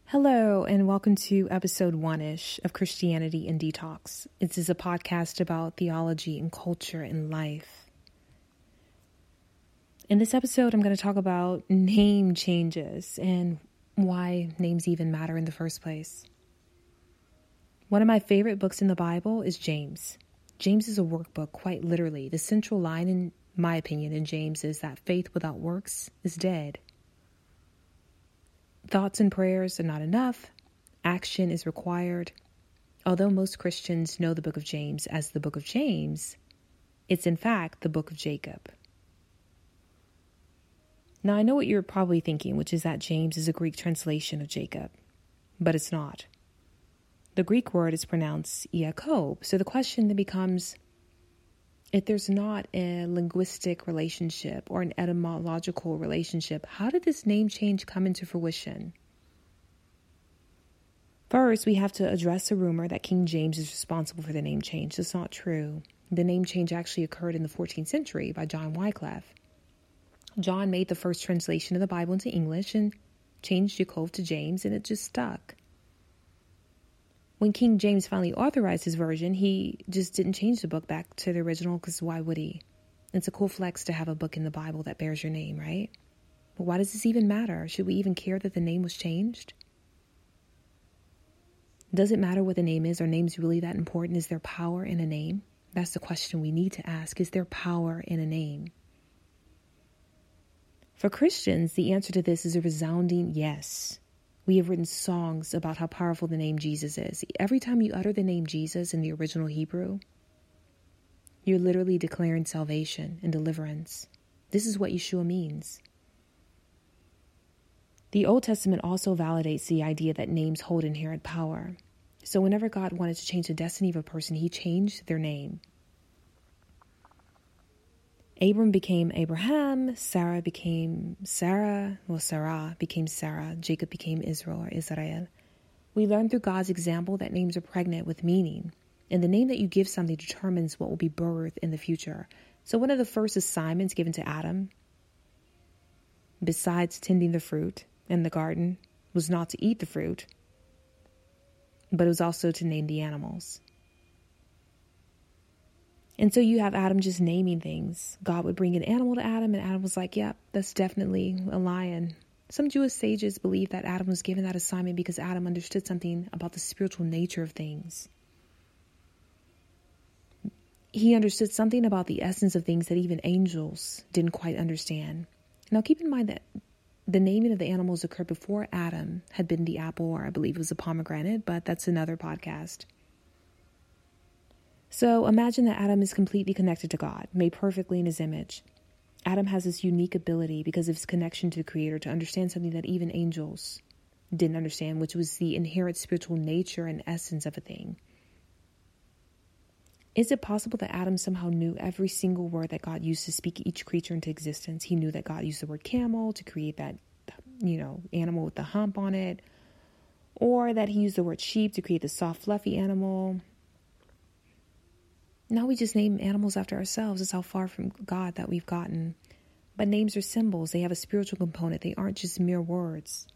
Hello, and welcome to episode one-ish of Christianity in Detox. This is a podcast about theology and culture and life. In this episode, I'm going to talk about name changes and why names even matter in the first place. One of my favorite books in the Bible is James. James is a workbook, quite literally. The central line, in my opinion, in James is that faith without works is dead. Thoughts and prayers are not enough. Action is required. Although most Christians know the book of James as the book of James, it's in fact the book of Jacob. Now, I know what you're probably thinking, which is that James is a Greek translation of Jacob, but it's not. The Greek word is pronounced Iakob, so the question then becomes, if there's not a linguistic relationship or an etymological relationship, how did this name change come into fruition? First, we have to address a rumor that King James is responsible for the name change. That's not true. The name change actually occurred in the 14th century by John Wycliffe. John made the first translation of the Bible into English and changed Jacob to James, and it just stuck. When King James finally authorized his version, he just didn't change the book back to the original, because why would he? It's a cool flex to have a book in the Bible that bears your name, right? But why does this even matter? Should we even care that the name was changed? Does it matter what the name is? Are names really that important? Is there power in a name? That's the question we need to ask. Is there power in a name? For Christians, the answer to this is a resounding yes. We have written songs about how powerful the name Jesus is. Every time you utter the name Jesus in the original Hebrew, you're literally declaring salvation and deliverance. This is what Yeshua means. The Old Testament also validates the idea that names hold inherent power. So whenever God wanted to change the destiny of a person, he changed their name. Abram became Abraham, Sarah became Sarah, Sarah became Sarah, Jacob became Israel or Israel. We learn through God's example that names are pregnant with meaning, and the name that you give something determines what will be birthed in the future. So one of the first assignments given to Adam, besides tending the fruit in the garden, was not to eat the fruit, but it was also to name the animals. And so you have Adam just naming things. God would bring an animal to Adam, and Adam was like, yep, that's definitely a lion. Some Jewish sages believe that Adam was given that assignment because Adam understood something about the spiritual nature of things. He understood something about the essence of things that even angels didn't quite understand. Now keep in mind that the naming of the animals occurred before Adam had been the apple, or I believe it was a pomegranate, but that's another podcast. So imagine that Adam is completely connected to God, made perfectly in his image. Adam has this unique ability because of his connection to the Creator to understand something that even angels didn't understand, which was the inherent spiritual nature and essence of a thing. Is it possible that Adam somehow knew every single word that God used to speak each creature into existence? He knew that God used the word camel to create that, animal with the hump on it, or that he used the word sheep to create the soft, fluffy animal. Now we just name animals after ourselves. It's how far from God that we've gotten. But names are symbols. They have a spiritual component. They aren't just mere words.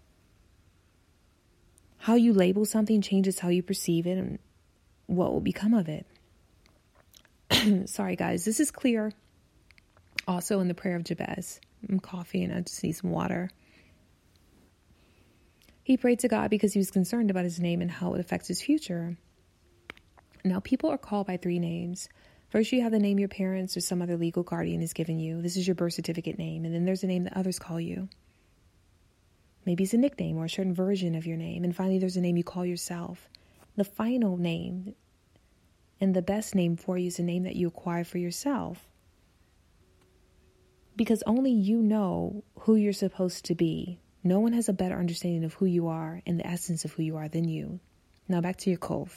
How you label something changes how you perceive it and what will become of it. Sorry, guys. This is clear. Also in the prayer of Jabez. I'm coughing and I just need some water. He prayed to God because he was concerned about his name and how it affects his future. Now, people are called by three names. First, you have the name your parents or some other legal guardian has given you. This is your birth certificate name. And then there's a name that others call you. Maybe it's a nickname or a certain version of your name. And finally, there's a name you call yourself. The final name and the best name for you is a name that you acquire for yourself. Because only you know who you're supposed to be. No one has a better understanding of who you are and the essence of who you are than you. Now back to Yaakov.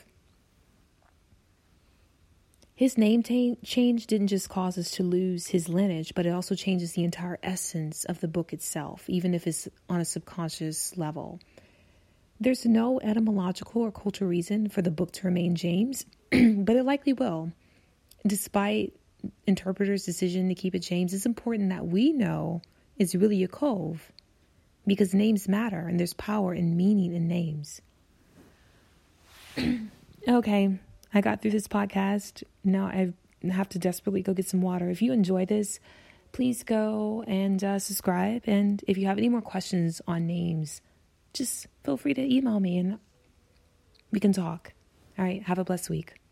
His name change didn't just cause us to lose his lineage, but it also changes the entire essence of the book itself, even if it's on a subconscious level. There's no etymological or cultural reason for the book to remain James, but it likely will. Despite interpreters' decision to keep it James, it's important that we know it's really Yaakov. because names matter and there's power and meaning in names. Okay, I got through this podcast. Now I have to desperately go get some water. If you enjoy this, please go and subscribe. And if you have any more questions on names, just feel free to email me and we can talk. All right, have a blessed week.